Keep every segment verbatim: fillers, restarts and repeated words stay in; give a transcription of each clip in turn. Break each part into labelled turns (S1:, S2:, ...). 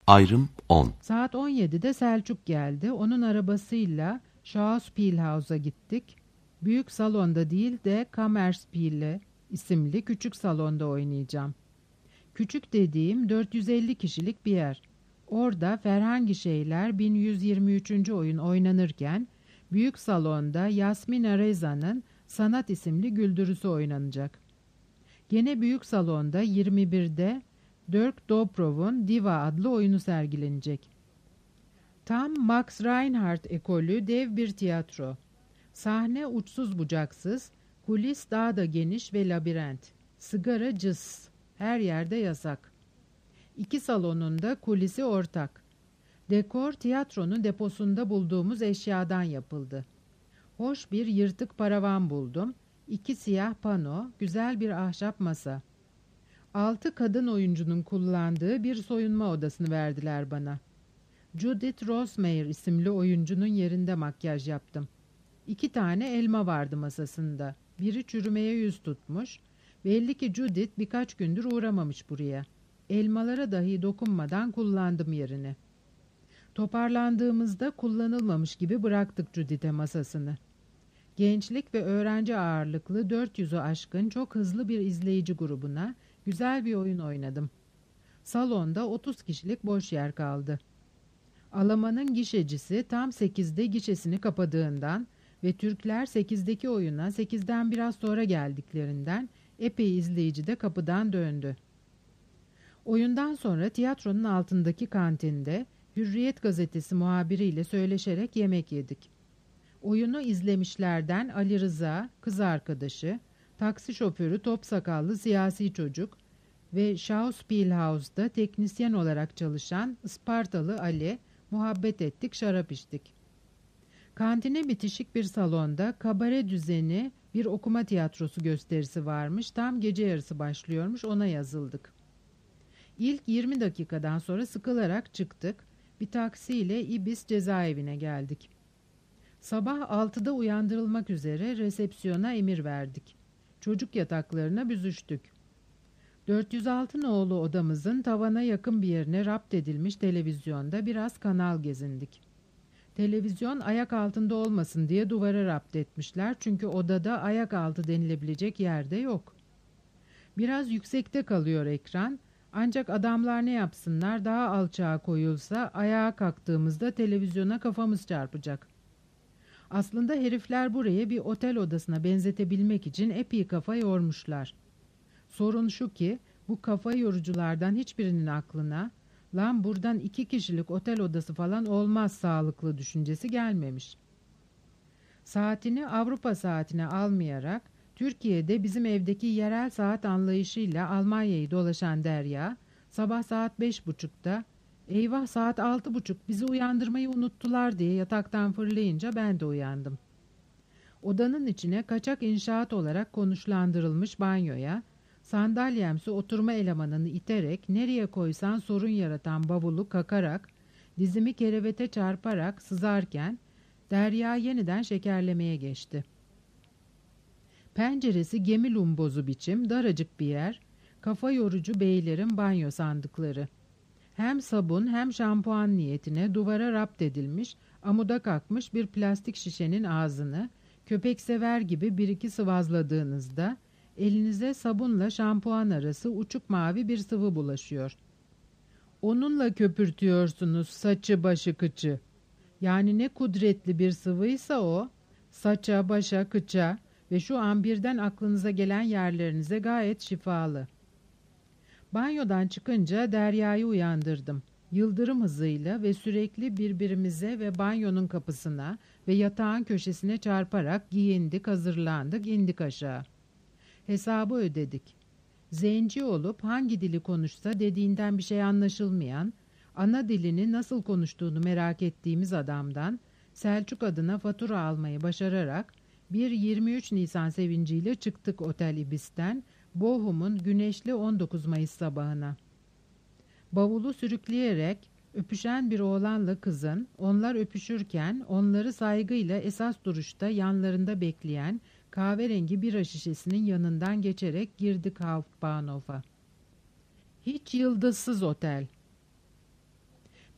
S1: Ayrım on.
S2: Saat on yedide Selçuk geldi. Onun arabasıyla Schauspielhaus'a gittik. Büyük salonda değil de Kammerspiele isimli küçük salonda oynayacağım. Küçük dediğim dört yüz elli kişilik bir yer. Orada Ferhangi Şeyler bin yüz yirmi üçüncü oyun oynanırken büyük salonda Yasmina Reza'nın Sanat isimli güldürüsü oynanacak. Gene büyük salonda yirmi birde Dirk Dobrov'un Diva adlı oyunu sergilenecek. Tam Max Reinhardt ekolü dev bir tiyatro. Sahne uçsuz bucaksız, kulis daha da geniş ve labirent. Sigara cız, her yerde yasak. İki salonun da kulisi ortak. Dekor tiyatronun deposunda bulduğumuz eşyadan yapıldı. Hoş bir yırtık paravan buldum. İki siyah pano, güzel bir ahşap masa. Altı kadın oyuncunun kullandığı bir soyunma odasını verdiler bana. Judith Rosmayer isimli oyuncunun yerinde makyaj yaptım. İki tane elma vardı masasında. Biri çürümeye yüz tutmuş. Belli ki Judith birkaç gündür uğramamış buraya. Elmalara dahi dokunmadan kullandım yerini. Toparlandığımızda kullanılmamış gibi bıraktık Judith'e masasını. Gençlik ve öğrenci ağırlıklı dört yüzü aşkın çok hızlı bir izleyici grubuna güzel bir oyun oynadım. Salonda otuz kişilik boş yer kaldı. Alaman'ın gişecisi tam sekizde gişesini kapadığından ve Türkler sekizdeki oyuna sekizden biraz sonra geldiklerinden epey izleyici de kapıdan döndü. Oyundan sonra tiyatronun altındaki kantinde Hürriyet gazetesi muhabiriyle söyleşerek yemek yedik. Oyunu izlemişlerden Ali Rıza, kız arkadaşı, taksi şoförü top sakallı siyasi çocuk ve Schauspielhaus'da teknisyen olarak çalışan Ispartalı Ali muhabbet ettik, şarap içtik. Kantine bitişik bir salonda kabare düzeni bir okuma tiyatrosu gösterisi varmış. Tam gece yarısı başlıyormuş, ona yazıldık. İlk yirmi dakikadan sonra sıkılarak çıktık. Bir taksiyle İbis cezaevine geldik. Sabah altıda uyandırılmak üzere resepsiyona emir verdik. Çocuk yataklarına büzüştük. dört yüz altı nolu odamızın tavana yakın bir yerine rapt edilmiş televizyonda biraz kanal gezindik. Televizyon ayak altında olmasın diye duvara rapt etmişler çünkü odada ayak altı denilebilecek yerde yok. Biraz yüksekte kalıyor ekran, ancak adamlar ne yapsınlar, daha alçağa koyulsa ayağa kalktığımızda televizyona kafamız çarpacak. Aslında herifler buraya bir otel odasına benzetebilmek için epey kafa yormuşlar. Sorun şu ki bu kafa yoruculardan hiçbirinin aklına lan buradan iki kişilik otel odası falan olmaz sağlıklı düşüncesi gelmemiş. Saatini Avrupa saatine almayarak Türkiye'de bizim evdeki yerel saat anlayışıyla Almanya'yı dolaşan Derya sabah saat beş buçukta eyvah saat altı buçuk bizi uyandırmayı unuttular diye yataktan fırlayınca ben de uyandım. Odanın içine kaçak inşaat olarak konuşlandırılmış banyoya sandalyemsi oturma elemanını iterek nereye koysan sorun yaratan bavulu kakarak dizimi kerevete çarparak sızarken Derya yeniden şekerlemeye geçti. Penceresi gemi lumbozu biçim daracık bir yer, kafa yorucu beylerin banyo sandıkları. Hem sabun hem şampuan niyetine duvara rapt edilmiş, amuda kalkmış bir plastik şişenin ağzını köpek sever gibi bir iki sıvazladığınızda elinize sabunla şampuan arası uçuk mavi bir sıvı bulaşıyor. Onunla köpürtüyorsunuz saçı başı kıçı. Yani ne kudretli bir sıvıysa o, saça başa kıça ve şu an birden aklınıza gelen yerlerinize gayet şifalı. Banyodan çıkınca Derya'yı uyandırdım. Yıldırım hızıyla ve sürekli birbirimize ve banyonun kapısına ve yatağın köşesine çarparak giyindik, hazırlandık, indik aşağı. Hesabı ödedik. Zenci olup hangi dili konuşsa dediğinden bir şey anlaşılmayan, ana dilini nasıl konuştuğunu merak ettiğimiz adamdan Selçuk adına fatura almayı başararak bir yirmi üç Nisan sevinciyle çıktık Otel İbis'ten Bochum'un güneşli on dokuz Mayıs sabahına. Bavulu sürükleyerek öpüşen bir oğlanla kızın, onlar öpüşürken onları saygıyla esas duruşta yanlarında bekleyen kahverengi bira şişesinin yanından geçerek girdik Hauptbahnhof'a. Hiç yıldızsız otel.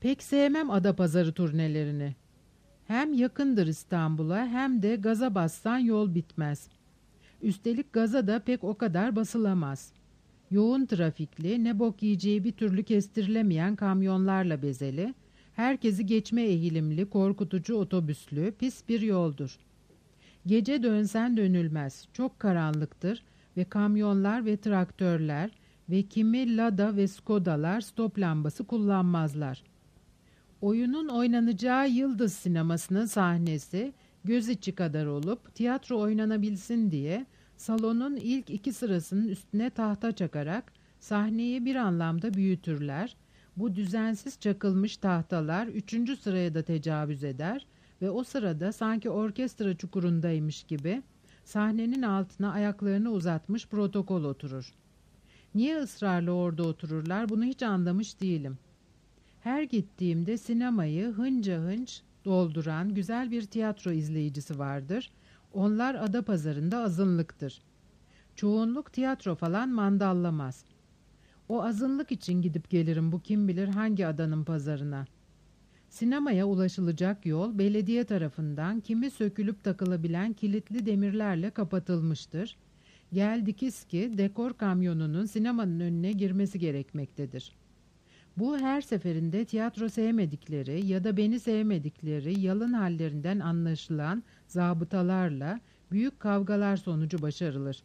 S2: Pek sevmem Adapazarı turnelerini. Hem yakındır İstanbul'a hem de gaza bassan yol bitmez. Üstelik gaza da pek o kadar basılamaz. Yoğun trafikli, ne bok yiyeceği bir türlü kestirilemeyen kamyonlarla bezeli, herkesi geçme eğilimli, korkutucu otobüslü, pis bir yoldur. Gece dönsen dönülmez, çok karanlıktır ve kamyonlar ve traktörler ve kimi Lada ve Skoda'lar stop lambası kullanmazlar. Oyunun oynanacağı Yıldız Sineması'nın sahnesi göz içi kadar olup tiyatro oynanabilsin diye salonun ilk iki sırasının üstüne tahta çakarak sahneyi bir anlamda büyütürler. Bu düzensiz çakılmış tahtalar üçüncü sıraya da tecavüz eder ve o sırada sanki orkestra çukurundaymış gibi sahnenin altına ayaklarını uzatmış protokol oturur. Niye ısrarla orada otururlar bunu hiç anlamış değilim. Her gittiğimde sinemayı hınca hınç dolduran güzel bir tiyatro izleyicisi vardır. Onlar Adapazarı'nda azınlıktır. Çoğunluk tiyatro falan mandallamaz. O azınlık için gidip gelirim bu kim bilir hangi adanın pazarına. Sinemaya ulaşılacak yol belediye tarafından kimi sökülüp takılabilen kilitli demirlerle kapatılmıştır. Geldikiz ki dekor kamyonunun sinemanın önüne girmesi gerekmektedir. Bu her seferinde tiyatro sevmedikleri ya da beni sevmedikleri yalın hallerinden anlaşılan zabıtalarla büyük kavgalar sonucu başarılır.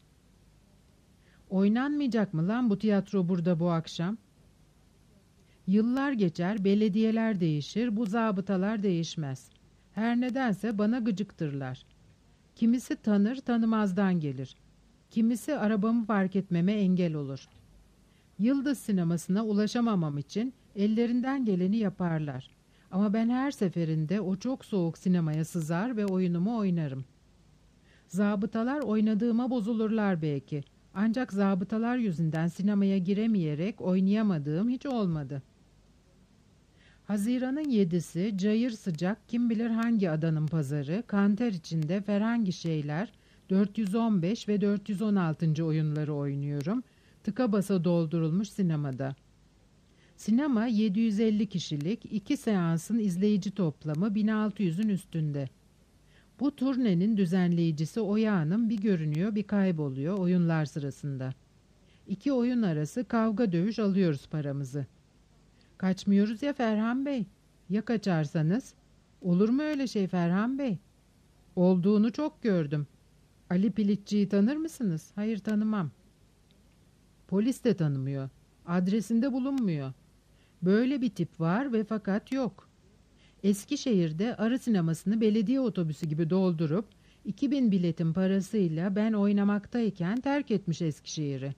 S2: Oynanmayacak mı lan bu tiyatro burada bu akşam? Yıllar geçer, belediyeler değişir, bu zabıtalar değişmez. Her nedense bana gıcıktırlar. Kimisi tanır, tanımazdan gelir. Kimisi arabamı park etmeme engel olur. Yıldız Sineması'na ulaşamamam için ellerinden geleni yaparlar. Ama ben her seferinde o çok soğuk sinemaya sızar ve oyunumu oynarım. Zabıtalar oynadığıma bozulurlar belki. Ancak zabıtalar yüzünden sinemaya giremeyerek oynayamadığım hiç olmadı. Haziran'ın yedisi, cayır sıcak, kim bilir hangi adanın pazarı, kanter içinde ferhangi şeyler, dört yüz on beş ve dört yüz on altıncı oyunları oynuyorum. Tıka basa doldurulmuş sinemada. Sinema yedi yüz elli kişilik, iki seansın izleyici toplamı bin altı yüzün üstünde. Bu turnenin düzenleyicisi Oya Hanım bir görünüyor bir kayboluyor oyunlar sırasında. İki oyun arası kavga dövüş alıyoruz paramızı. Kaçmıyoruz ya Ferhan Bey. Ya kaçarsanız? Olur mu öyle şey Ferhan Bey? Olduğunu çok gördüm. Ali Pilitçi'yi tanır mısınız? Hayır tanımam. Polis de tanımıyor. Adresinde bulunmuyor. Böyle bir tip var ve fakat yok. Eskişehir'de Arı Sineması'nı belediye otobüsü gibi doldurup iki bin biletin parasıyla ben oynamaktayken terk etmiş Eskişehir'i.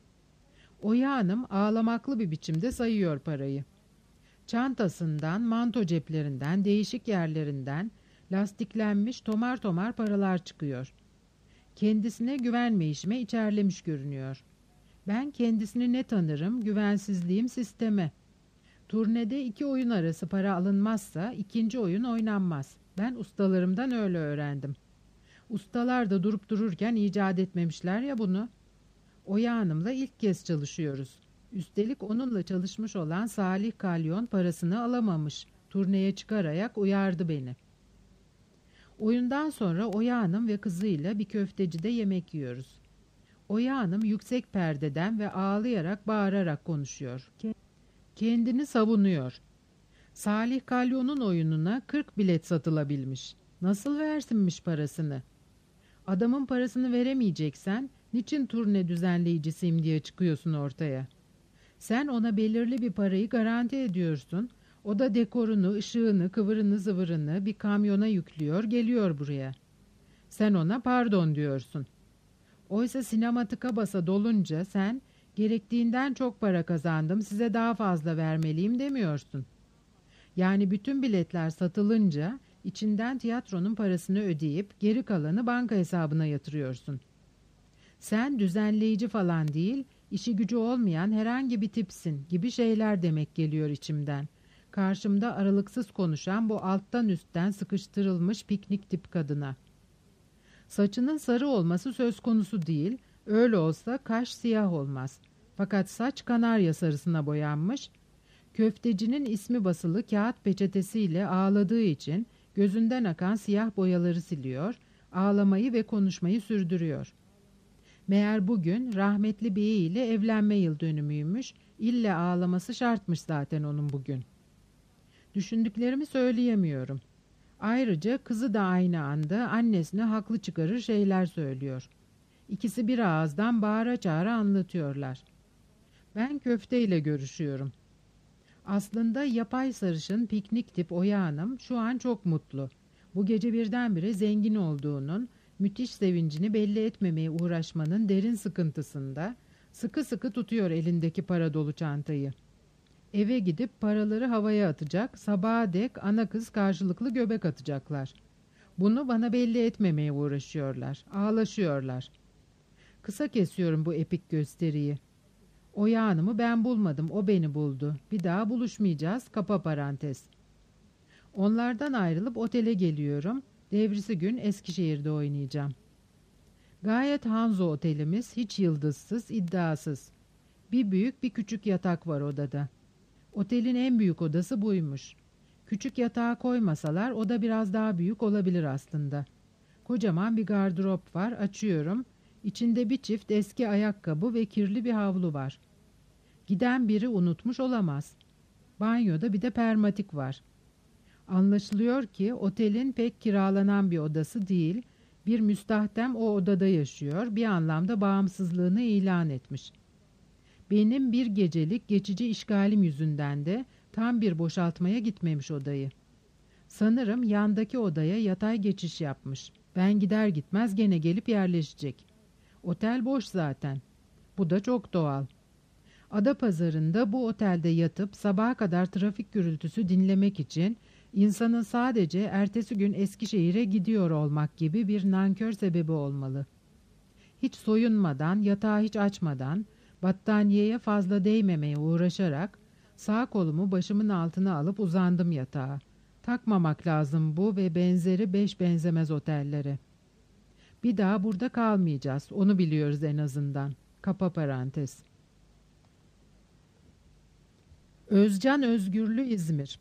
S2: Oya Hanım ağlamaklı bir biçimde sayıyor parayı. Çantasından, manto ceplerinden, değişik yerlerinden lastiklenmiş tomar tomar paralar çıkıyor. Kendisine güvenmeyişime içerlemiş görünüyor. Ben kendisini ne tanırım, güvensizliğim sisteme. Turnede iki oyun arası para alınmazsa ikinci oyun oynanmaz. Ben ustalarımdan öyle öğrendim. Ustalar da durup dururken icat etmemişler ya bunu. Oya Hanım'la ilk kez çalışıyoruz. Üstelik onunla çalışmış olan Salih Kalyon parasını alamamış. Turneye çıkararak uyardı beni. Oyundan sonra Oya Hanım ve kızıyla bir köftecide yemek yiyoruz. Oya Hanım yüksek perdeden ve ağlayarak bağırarak konuşuyor. Kendini savunuyor. Salih Kalyon'un oyununa kırk bilet satılabilmiş. Nasıl versinmiş parasını? Adamın parasını veremeyeceksen niçin turne düzenleyicisiyim diye çıkıyorsun ortaya? Sen ona belirli bir parayı garanti ediyorsun. O da dekorunu, ışığını, kıvırını zıvırını bir kamyona yüklüyor, geliyor buraya. Sen ona pardon diyorsun. Oysa sinema tıka basa dolunca sen gerektiğinden çok para kazandım, size daha fazla vermeliyim demiyorsun. Yani bütün biletler satılınca içinden tiyatronun parasını ödeyip geri kalanı banka hesabına yatırıyorsun. Sen düzenleyici falan değil, işi gücü olmayan herhangi bir tipsin gibi şeyler demek geliyor içimden. Karşımda aralıksız konuşan bu alttan üstten sıkıştırılmış piknik tip kadına. Saçının sarı olması söz konusu değil, öyle olsa kaş siyah olmaz. Fakat saç kanarya sarısına boyanmış, Köftecinin ismi basılı kağıt peçetesiyle ağladığı için gözünden akan siyah boyaları siliyor, ağlamayı ve konuşmayı sürdürüyor. Meğer bugün rahmetli beyiyle evlenme yıl dönümüymüş, ille ağlaması şartmış zaten onun bugün. Düşündüklerimi söyleyemiyorum. Ayrıca kızı da aynı anda annesine haklı çıkarır şeyler söylüyor. İkisi bir ağızdan bağıra çağıra anlatıyorlar. Ben köfteyle görüşüyorum. Aslında yapay sarışın piknik tip Oya Hanım şu an çok mutlu. Bu gece birdenbire zengin olduğunun, müthiş sevincini belli etmemeye uğraşmanın derin sıkıntısında sıkı sıkı tutuyor elindeki para dolu çantayı. Eve gidip paraları havaya atacak, sabaha dek ana kız karşılıklı göbek atacaklar. Bunu bana belli etmemeye uğraşıyorlar, ağlaşıyorlar. Kısa kesiyorum bu epik gösteriyi. Oya Hanım'ı ben bulmadım, o beni buldu. Bir daha buluşmayacağız, kapa parantez. Onlardan ayrılıp otele geliyorum. Devrisi gün Eskişehir'de oynayacağım. Gayet Hanzo otelimiz, hiç yıldızsız, iddiasız. Bir büyük bir küçük yatak var odada. Otelin en büyük odası buymuş. Küçük yatağa koymasalar oda biraz daha büyük olabilir aslında. Kocaman bir gardırop var, açıyorum. İçinde bir çift eski ayakkabı ve kirli bir havlu var. Giden biri unutmuş olamaz. Banyoda bir de permatik var. Anlaşılıyor ki otelin pek kiralanan bir odası değil, bir müstahdem o odada yaşıyor, bir anlamda bağımsızlığını ilan etmiş. Benim bir gecelik geçici işgalim yüzünden de tam bir boşaltmaya gitmemiş odayı. Sanırım yandaki odaya yatay geçiş yapmış. Ben gider gitmez gene gelip yerleşecek. Otel boş zaten. Bu da çok doğal. Adapazarı'nda bu otelde yatıp sabaha kadar trafik gürültüsü dinlemek için insanın sadece ertesi gün Eskişehir'e gidiyor olmak gibi bir nankör sebebi olmalı. Hiç soyunmadan, yatağı hiç açmadan, battaniyeye fazla değmemeye uğraşarak sağ kolumu başımın altına alıp uzandım yatağa. Takmamak lazım bu ve benzeri beş benzemez otellere. Bir daha burada kalmayacağız, onu biliyoruz en azından. Kapa parantez. Özcan Özgürlü, İzmir.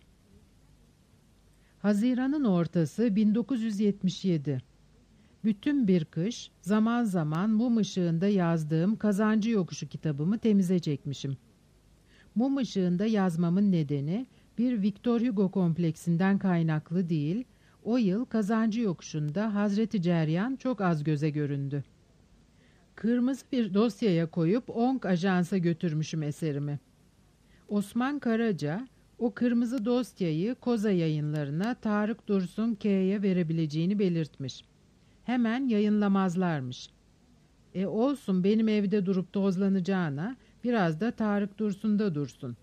S2: Haziran'ın ortası bin dokuz yüz yetmiş yedi. Bütün bir kış zaman zaman mum ışığında yazdığım Kazancı Yokuşu kitabımı temize çekmişim. Mum ışığında yazmamın nedeni bir Victor Hugo kompleksinden kaynaklı değil, o yıl Kazancı Yokuşu'nda Hazreti Ceryan çok az göze göründü. Kırmızı bir dosyaya koyup Onk Ajans'a götürmüşüm eserimi. Osman Karaca, o kırmızı dosyayı Koza Yayınlarına Tarık Dursun K'ye verebileceğini belirtmiş. Hemen yayınlamazlarmış. E olsun, benim evde durup tozlanacağına biraz da Tarık Dursun'da dursun.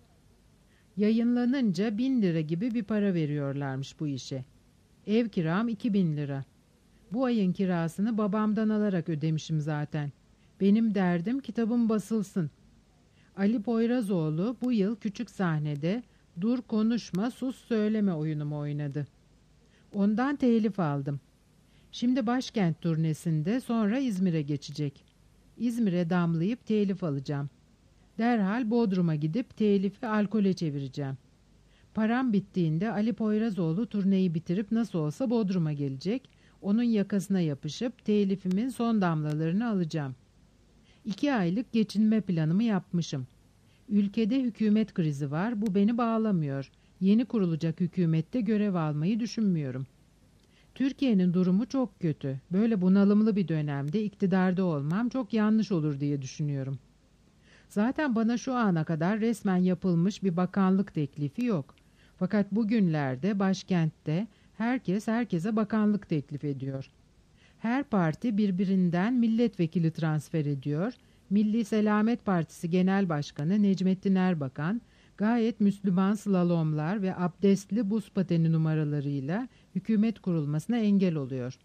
S2: Yayınlanınca bin lira gibi bir para veriyorlarmış bu işe. Ev kiram iki bin lira. Bu ayın kirasını babamdan alarak ödemişim zaten. Benim derdim kitabım basılsın. Ali Poyrazoğlu bu yıl küçük sahnede dur konuşma sus söyleme oyunumu oynadı. Ondan telif aldım. Şimdi başkent turnesinde, sonra İzmir'e geçecek. İzmir'e damlayıp telif alacağım. Derhal Bodrum'a gidip telifi alkole çevireceğim. Param bittiğinde Ali Poyrazoğlu turneyi bitirip nasıl olsa Bodrum'a gelecek. Onun yakasına yapışıp telifimin son damlalarını alacağım. İki aylık geçinme planımı yapmışım. Ülkede hükümet krizi var, bu beni bağlamıyor. Yeni kurulacak hükümette görev almayı düşünmüyorum. Türkiye'nin durumu çok kötü. Böyle bunalımlı bir dönemde iktidarda olmam çok yanlış olur diye düşünüyorum. Zaten bana şu ana kadar resmen yapılmış bir bakanlık teklifi yok. Fakat bugünlerde başkentte herkes herkese bakanlık teklif ediyor. Her parti birbirinden milletvekili transfer ediyor. Milli Selamet Partisi Genel Başkanı Necmettin Erbakan gayet Müslüman slalomlar ve abdestli buz pateni numaralarıyla hükümet kurulmasına engel oluyor.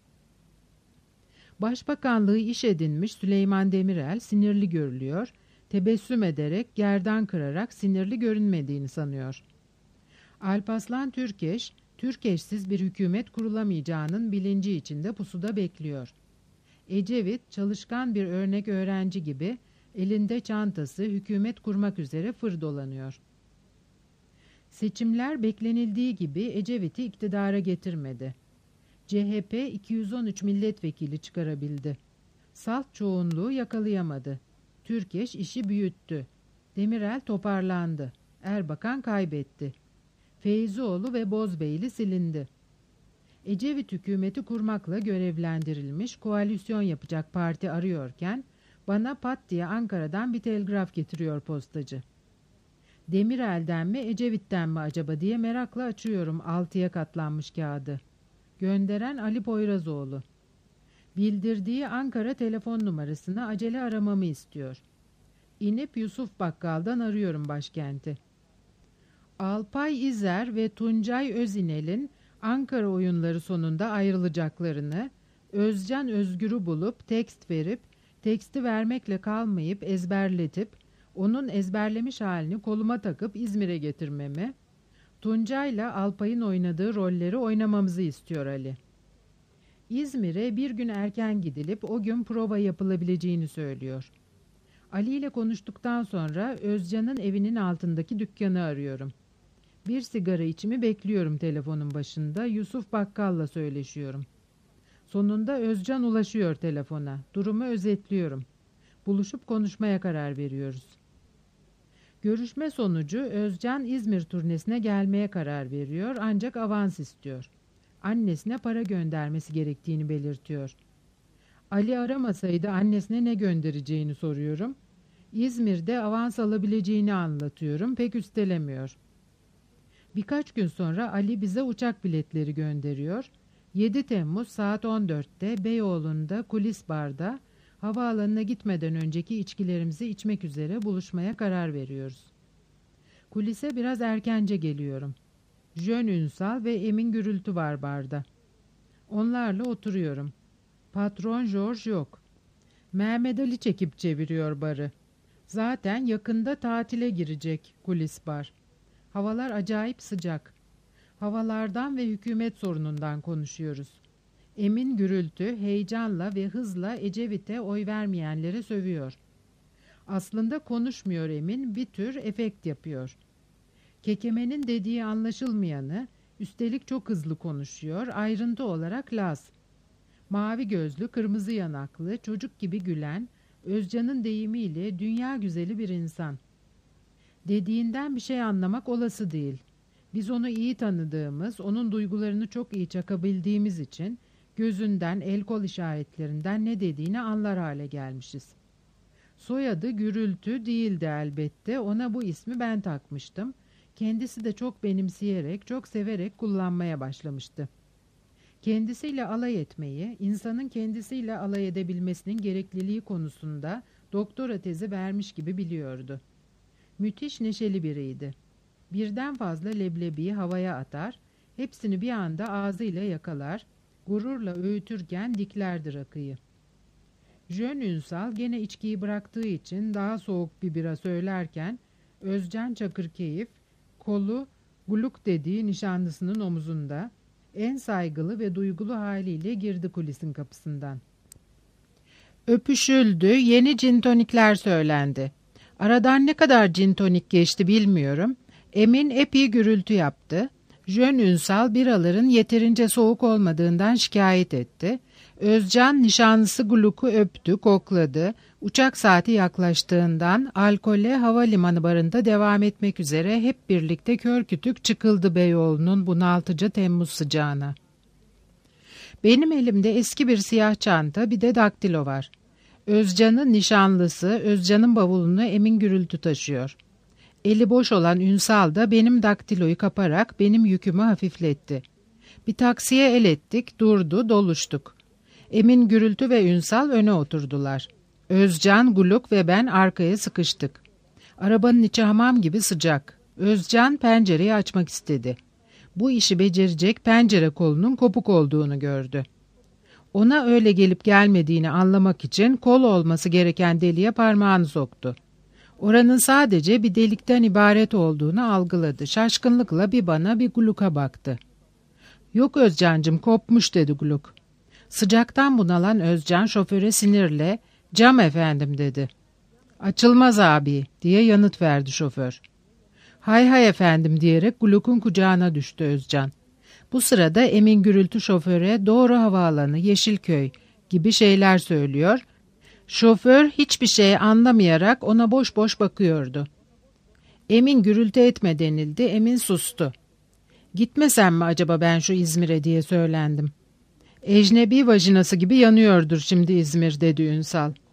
S2: Başbakanlığı iş edinmiş Süleyman Demirel sinirli görülüyor, tebessüm ederek gerdan kırarak sinirli görünmediğini sanıyor. Alparslan Türkeş, Türkeşsiz bir hükümet kurulamayacağının bilinci içinde pusuda bekliyor. Ecevit, çalışkan bir örnek öğrenci gibi elinde çantası hükümet kurmak üzere fır dolanıyor. Seçimler beklenildiği gibi Ecevit'i iktidara getirmedi. C H P iki yüz on üç milletvekili çıkarabildi. Salt çoğunluğu yakalayamadı. Türkeş işi büyüttü. Demirel toparlandı. Erbakan kaybetti. Feyzioğlu ve Bozbeyli silindi. Ecevit hükümeti kurmakla görevlendirilmiş, koalisyon yapacak parti arıyorken bana pat diye Ankara'dan bir telgraf getiriyor postacı. Demirel'den mi Ecevit'ten mi acaba diye merakla açıyorum altıya katlanmış kağıdı. Gönderen Ali Poyrazoğlu. Bildirdiği Ankara telefon numarasını acele aramamı istiyor. İnip Yusuf Bakkal'dan arıyorum başkenti. Alpay İzer ve Tuncay Özinel'in Ankara oyunları sonunda ayrılacaklarını, Özcan Özgür'ü bulup tekst verip, teksti vermekle kalmayıp ezberletip, onun ezberlemiş halini koluma takıp İzmir'e getirmemi, Tuncay'la Alpay'ın oynadığı rolleri oynamamızı istiyor Ali. İzmir'e bir gün erken gidilip o gün prova yapılabileceğini söylüyor. Ali ile konuştuktan sonra Özcan'ın evinin altındaki dükkanı arıyorum. Bir sigara içimi bekliyorum telefonun başında. Yusuf Bakkal'la söyleşiyorum. Sonunda Özcan ulaşıyor telefona. Durumu özetliyorum. Buluşup konuşmaya karar veriyoruz. Görüşme sonucu Özcan İzmir turnesine gelmeye karar veriyor ancak avans istiyor. Annesine para göndermesi gerektiğini belirtiyor. Ali aramasaydı annesine ne göndereceğini soruyorum. İzmir'de avans alabileceğini anlatıyorum. Pek üstelemiyor. Birkaç gün sonra Ali bize uçak biletleri gönderiyor. yedi Temmuz saat on dörtte Beyoğlu'nda Kulis Bar'da havaalanına gitmeden önceki içkilerimizi içmek üzere buluşmaya karar veriyoruz. Kulise biraz erkence geliyorum. Jön Ünsal ve Emin Gürültü var barda. Onlarla oturuyorum. Patron George yok. Mehmet Ali çekip çeviriyor barı. Zaten yakında tatile girecek Kulis Bar. Havalar acayip sıcak. Havalardan ve hükümet sorunundan konuşuyoruz. Emin Gürültü heyecanla ve hızla Ecevit'e oy vermeyenlere sövüyor. Aslında konuşmuyor Emin, bir tür efekt yapıyor. Kekeme'nin dediği anlaşılmayanı, üstelik çok hızlı konuşuyor, ayrıntı olarak Laz. Mavi gözlü, kırmızı yanaklı, çocuk gibi gülen, Özcan'ın deyimiyle dünya güzeli bir insan. Dediğinden bir şey anlamak olası değil. Biz onu iyi tanıdığımız, onun duygularını çok iyi çakabildiğimiz için gözünden, el kol işaretlerinden ne dediğini anlar hale gelmişiz. Soyadı Gürültü değildi elbette, ona bu ismi ben takmıştım. Kendisi de çok benimseyerek, çok severek kullanmaya başlamıştı. Kendisiyle alay etmeyi, insanın kendisiyle alay edebilmesinin gerekliliği konusunda doktora tezi vermiş gibi biliyordu. Müthiş neşeli biriydi. Birden fazla leblebiyi havaya atar, hepsini bir anda ağzıyla yakalar, gururla öğütürken diklerdi rakıyı. Jön Ünsal gene içkiyi bıraktığı için daha soğuk bir bira söylerken, Özcan Çakırkeyif, kolu Guluk dediği nişanlısının omuzunda, en saygılı ve duygulu haliyle girdi kulisin kapısından. Öpüşüldü, yeni cintonikler söylendi. Aradan ne kadar cintonik geçti bilmiyorum. Emin epey gürültü yaptı. Jön Ünsal biraların yeterince soğuk olmadığından şikayet etti. Özcan nişanlısı Guluk'u öptü, kokladı. Uçak saati yaklaştığından alkole havalimanı barında devam etmek üzere hep birlikte kör kütük çıkıldı Beyoğlu'nun bunaltıcı Temmuz sıcağına. Benim elimde eski bir siyah çanta, bir de daktilo var. Özcan'ın nişanlısı, Özcan'ın bavulunu Emin Gürültü taşıyor. Eli boş olan Ünsal da benim daktiloyu kaparak benim yükümü hafifletti. Bir taksiye el ettik, durdu, doluştuk. Emin Gürültü ve Ünsal öne oturdular. Özcan, Guluk ve ben arkaya sıkıştık. Arabanın içi hamam gibi sıcak. Özcan pencereyi açmak istedi. Bu işi becerecek pencere kolunun kopuk olduğunu gördü. Ona öyle gelip gelmediğini anlamak için kol olması gereken deliğe parmağını soktu. Oranın sadece bir delikten ibaret olduğunu algıladı. Şaşkınlıkla bir bana bir Guluk'a baktı. "Yok Özcancığım, kopmuş," dedi Guluk. Sıcaktan bunalan Özcan şoföre sinirle "Cam efendim," dedi. "Açılmaz abi," diye yanıt verdi şoför. Hay hay efendim diyerek Gluck'un kucağına düştü Özcan. Bu sırada Emin gürültü şoföre doğru havaalanı, Yeşilköy gibi şeyler söylüyor. Şoför hiçbir şey anlamayarak ona boş boş bakıyordu. Emin gürültü etme denildi, Emin sustu. Gitmesem mi acaba ben şu İzmir'e diye söylendim. Ecnebi vajinası gibi yanıyordur şimdi İzmir dedi Ünsal.